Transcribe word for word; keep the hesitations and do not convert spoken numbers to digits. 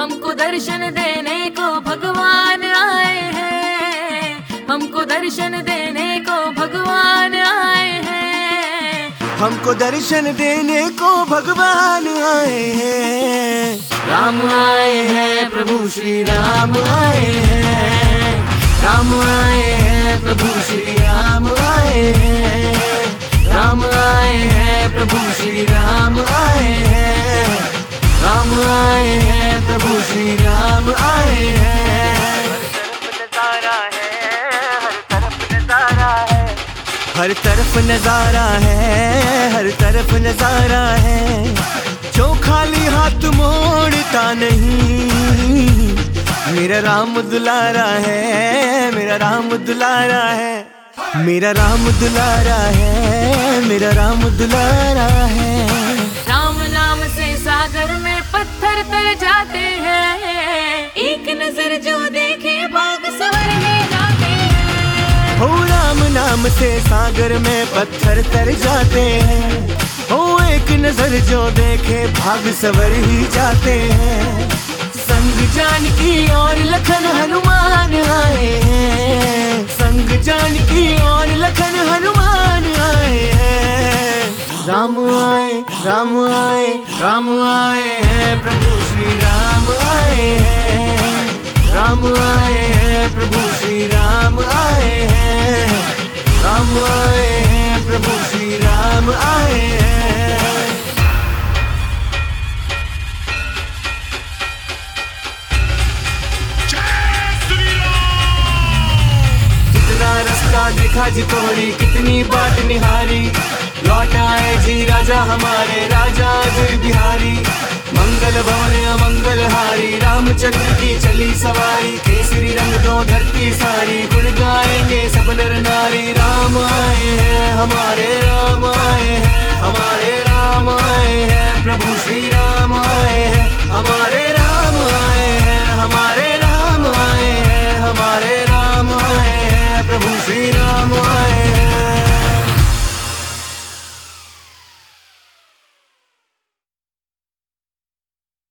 हमको दर्शन देने को भगवान आए हैं, हमको दर्शन देने को भगवान आए हैं, हमको दर्शन देने को भगवान आए हैं। राम आए हैं, प्रभु श्री राम आए हैं, राम आए हैं, प्रभु श्री राम आए हैं, राम आए हैं, प्रभु श्री राम आए हैं, राम आए हैं, प्रभु श्री राम आए हैं। हर तरफ नजारा है, हर तरफ नजारा है, जो खाली हाथ मोड़ता नहीं। मेरा राम दुलारा है, मेरा राम दुलारा है, मेरा राम दुलारा है, मेरा राम दुलारा है। राम नाम से सागर में पत्थर तर जाते हैं, एक नजर जो देखे भाग सवर ही जाते हैं। हो राम नाम से सागर में पत्थर तर जाते हैं, हो एक नजर जो देखे भाग सवर ही जाते हैं। संग जानकी और लखन हनुमान आए हैं, संग जानकी और लखन हनुमान आए हैं। राम आए, राम आए, राम आए हैं, प्रभु श्री राम आए हैं, राम आए हैं, प्रभु श्री राम आए हैं, राम आए हैं, प्रभु श्री राम आए हैं। कितना रास्ता देखा जी तोरी, कितनी बाट निहारी, लौट आए जी राजा हमारे, राजा जय बिहारी। मंगल भवन अमंगल हारी, रामचंद्र की चली सवारी, केसरी रंग दो धरती सारी, गुण गाएंगे सब नर नारी। राम आए हैं हमारे, राम आए हैं हमारे, राम आए हैं, प्रभु श्री राम आए हैं हमारे, राम आए हैं हमारे।